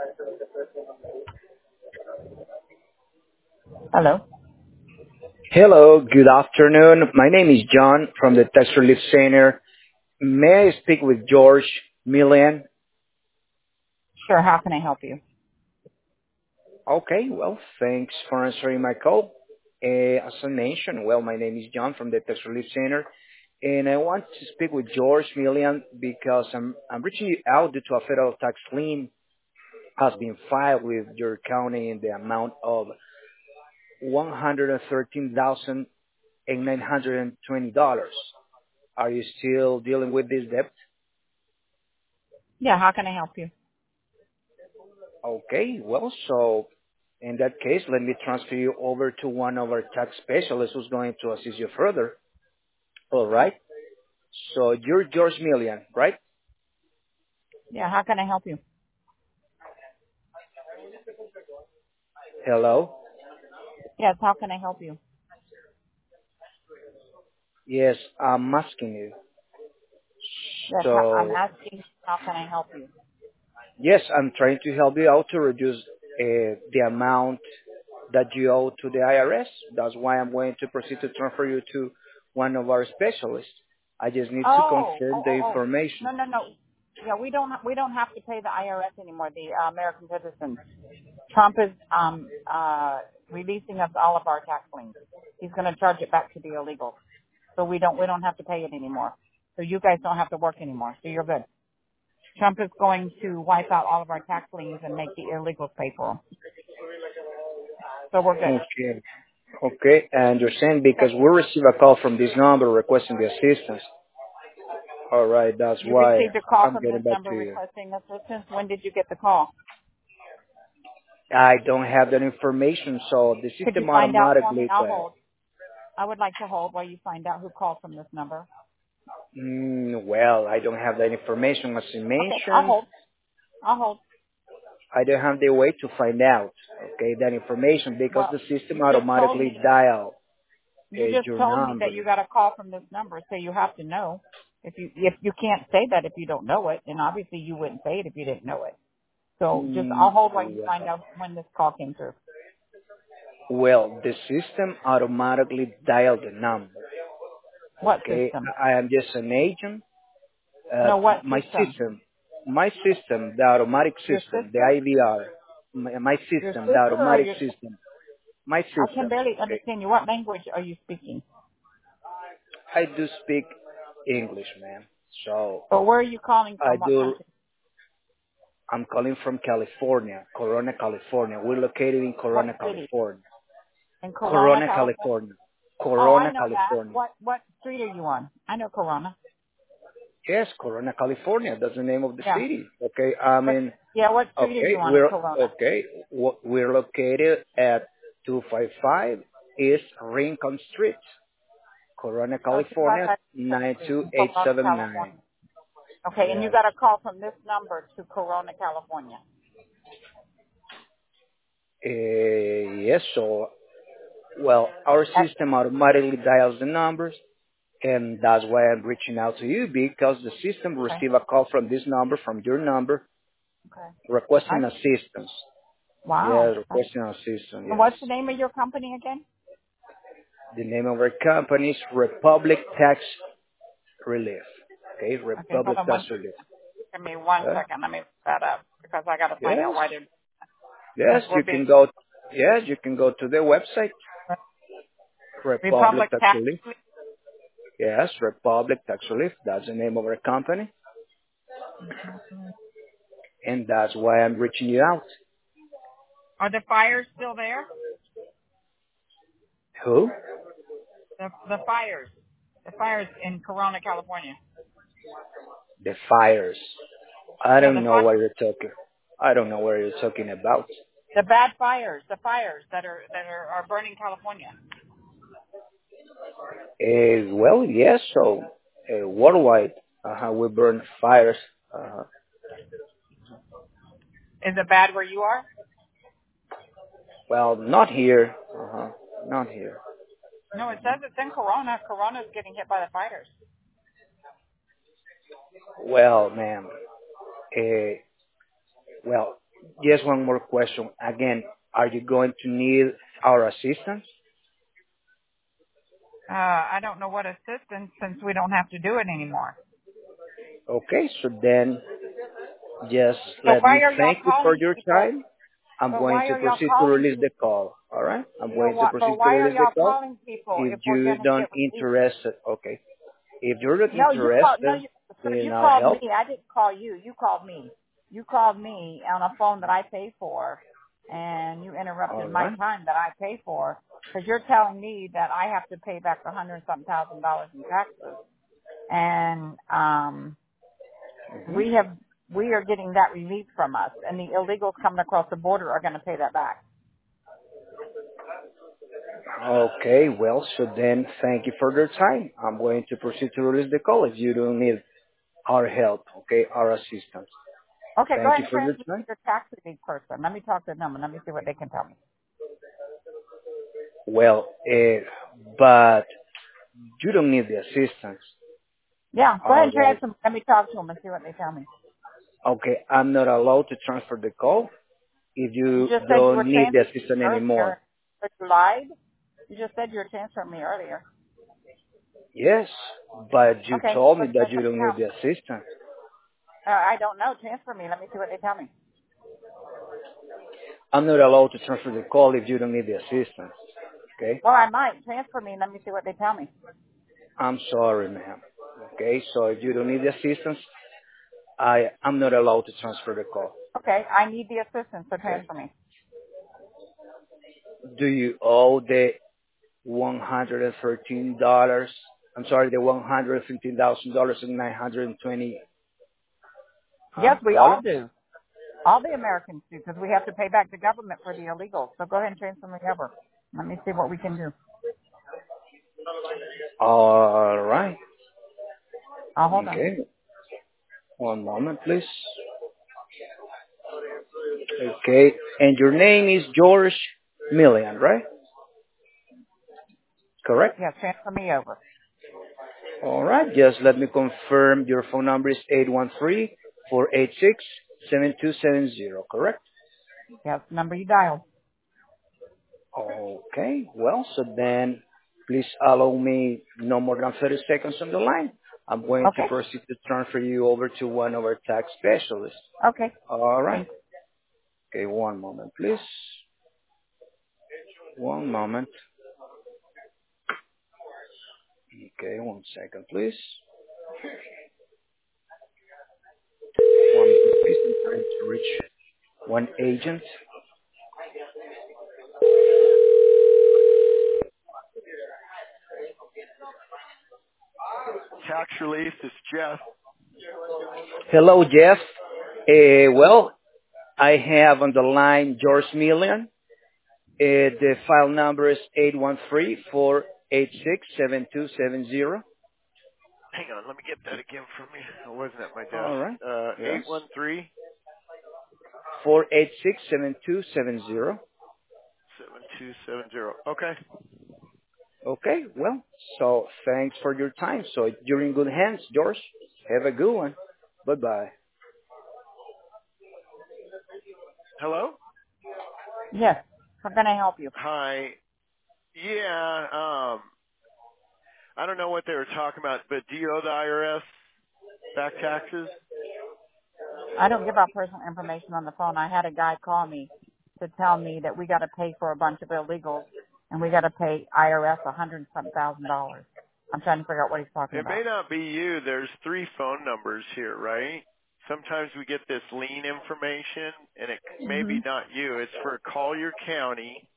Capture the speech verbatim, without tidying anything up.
Hello. Hello, good afternoon. My name is John from the Tax Relief Center. May I speak with George Millian? Sure. How can I help you? Okay, well, thanks for answering my call. Uh, as I mentioned, well, my name is John from the Tax Relief Center, and I want to speak with George Millian because I'm I'm reaching you out due to a federal tax lien has been filed with your county in the amount of one hundred thirteen thousand nine hundred twenty dollars. Are you still dealing with this debt? Yeah. How can I help you? Okay, well, so in that case, let me transfer you over to one of our tax specialists who's going to assist you further. All right. So you're George Millian, right? Yeah. How can I help you? Hello. Yes. How can I help you? Yes, I'm asking you. Yes. How, I'm So asking. How can I help you? yes, I'm trying to help you out to reduce uh, the amount that you owe to the I R S. That's why I'm going to proceed to transfer you to one of our specialists. I just need to Oh. confirm Oh. the Oh. Oh. information. No. No. No. Yeah. We don't. We don't have to pay the I R S anymore. The uh, American citizens. Trump is um uh releasing us all of our tax liens. He's going to charge it back to the illegals. So we don't. We don't have to pay it anymore. So you guys don't have to work anymore. So you're good. Trump is going to wipe out all of our tax liens and make the illegals pay for them. So we're good. Okay. Okay, I understand because we receive a call from this number requesting the assistance. All right, that's You why received a call I'm from this getting back number to you. requesting assistance. When did you get the call? I don't have that information, so the Could you system find out for me? automatically. I'll Uh, hold. I would like to hold while you find out who called from this number. mm, well, I don't have that information. As you Okay, I'll mentioned, hold. I'll hold. I don't have the way to find out. Okay, that information because Well, the system you just told automatically me. dial uh, You just your told me number. that you got a call from this number, so you have to know. If you if you can't say that if you don't know it, then obviously you wouldn't say it if you didn't know it. So just Mm, I'll hold while you find well, out when this call came through. well, the system automatically dialed the number. What Okay, system? I am just an agent. Uh, No, what my system? system, my system, the automatic Your system, the sister? I V R, my, my Your system, the sister or automatic your? system, my I can system. barely Okay, understand you. What language are you speaking? I do speak English, man. So Or where are you calling I from? What do. country? I'm calling from California, Corona, California. We're located in What Corona, city? California. In Corona, Corona, California. California. Oh, I Corona, know that. California. What what street are you on? I know Corona. Yes, Corona, California. That's the name of the Yeah. city. Okay, I What? mean, Yeah. What street are okay, you on in we're Corona? okay. w- We're located at two fifty-five East Rincon Street, Corona, Oh, two five California five nine Street two in eight Corona, seven nine. California. Okay, and you Yes. got a call from this number to Corona, California. Uh, yes. So, well, our That's, system automatically dials the numbers, and that's why I'm reaching out to you because the system okay. receive a call from this number, from your number, Okay. requesting I, assistance. wow. Yes, That's, requesting assistance. and Yes. what's the name of your company again? The name of our company is Republic Tax Relief. Okay, Okay, hold Republic on Tax one. Relief. Give me one Huh? second. Let me look that up because I got to find out Yes, why they're yes, because we're you being can go. Yes, you can go to their website, Republic Republic Tax Tax. Relief. Yes, Republic Tax Relief. That's the name of our company, and that's why I'm reaching you out. Are the fires still there? Who? The the fires, the fires in Corona, California. The fires. I Yeah, the don't know fire, what you're talking. I don't know what you're talking about. the bad fires, the fires that are that are, are burning California. Uh, well, yes. So uh, worldwide, uh, we burn fires. Uh, Is it bad where you are? well, not here. Uh-huh. Not here. No, it says it's in Corona. Corona's getting hit by the fires. Well, ma'am. Uh, well, just one more question. Again, are you going to need our assistance? Uh, I don't know what assistance since we don't have to do it anymore. Okay, so then just So let why me are y'all thank you for calling your people? time. I'm But going why to are y'all proceed to calling release people? the call. All right? I'm So going to what? proceed But to why are release the y'all call. calling people If if we're you gonna don't get relief? interested, okay. If you're not No, you called. No, interested you, sir, in you our called help, me. I didn't call you. You called me. You called me on a phone that I pay for, and you all interrupted my right? time that I pay for because you're telling me that I have to pay back a hundred and something thousand dollars in taxes, and um, Mm-hmm. we have we are getting that relief from us, and the illegals coming across the border are going to pay that back. Okay, well, so then thank you for your time. I'm going to proceed to release the call if you don't need our help, okay, our assistance. Okay, go Thank ahead you and for your transfer time. your tax relief person. Let me talk to them and let me see what they can tell me. Well, uh, but you don't need the assistance. Yeah, go ahead All and right. transfer. Let me talk to them and see what they tell me. Okay, I'm not allowed to transfer the call if You you just said you were don't need the transferring assistance anymore. earlier, but you lied. You just said you were transferring me earlier. Yes, but you Okay, told me what that what you they don't tell need me? the assistance. Uh, I don't know. Transfer me. Let me see what they tell me. I'm not allowed to transfer the call if you don't need the assistance. Okay? Well, I might. Transfer me and let me see what they tell me. I'm sorry, ma'am. Okay, so if you don't need the assistance, I am not allowed to transfer the call. Okay, I need the assistance, so Okay? transfer me. Do you owe the one hundred thirteen dollars? I'm sorry, the one hundred fifteen thousand dollars and nine hundred twenty Yes, uh, we all dollars? do. All the Americans do because we have to pay back the government for the illegals. So go ahead and transfer me over. Let me see what we can do. All right. I'll hold on. Okay. One moment, please. Okay. And your name is George Millian, right? Correct? Yes, transfer me over. All right. Just let me confirm your phone number is eight one three, four eight six, seven two seven zero, correct? Yes, number you dialed. Okay. Well, so then please allow me no more than thirty seconds on the line. I'm going to Okay. proceed to transfer you over to one of our tax specialists. Okay. All right. Thanks. Okay, one moment, please. One moment. Okay, one second, please. One moment, please. I'm trying to reach one agent. Tax relief, this is Jeff. Hello, Jeff. Uh, well, I have on the line George Millian. Uh, the file number is eight one three, four eight six, seven two seven zero. Hang on, let me get that again from you. I wasn't at my desk. All right. Uh, Yes. eight one three, four eight six, seven two seven zero. seven two seven zero. Okay. Okay, well, so thanks for your time. So you're in good hands, George. Have a good one. Bye-bye. Hello? Yes. How can I help you? Hi. Yeah, um, I don't know what they were talking about, but do you owe the I R S back taxes? I don't give out personal information on the phone. I had a guy call me to tell me that we got to pay for a bunch of illegals and we got to pay I R S a hundred and some thousand dollars. I'm trying to figure out what he's talking It may about. not be you. There's three phone numbers here, right? Sometimes we get this lien information, and it may be Mhm. not you. It's for Collier County.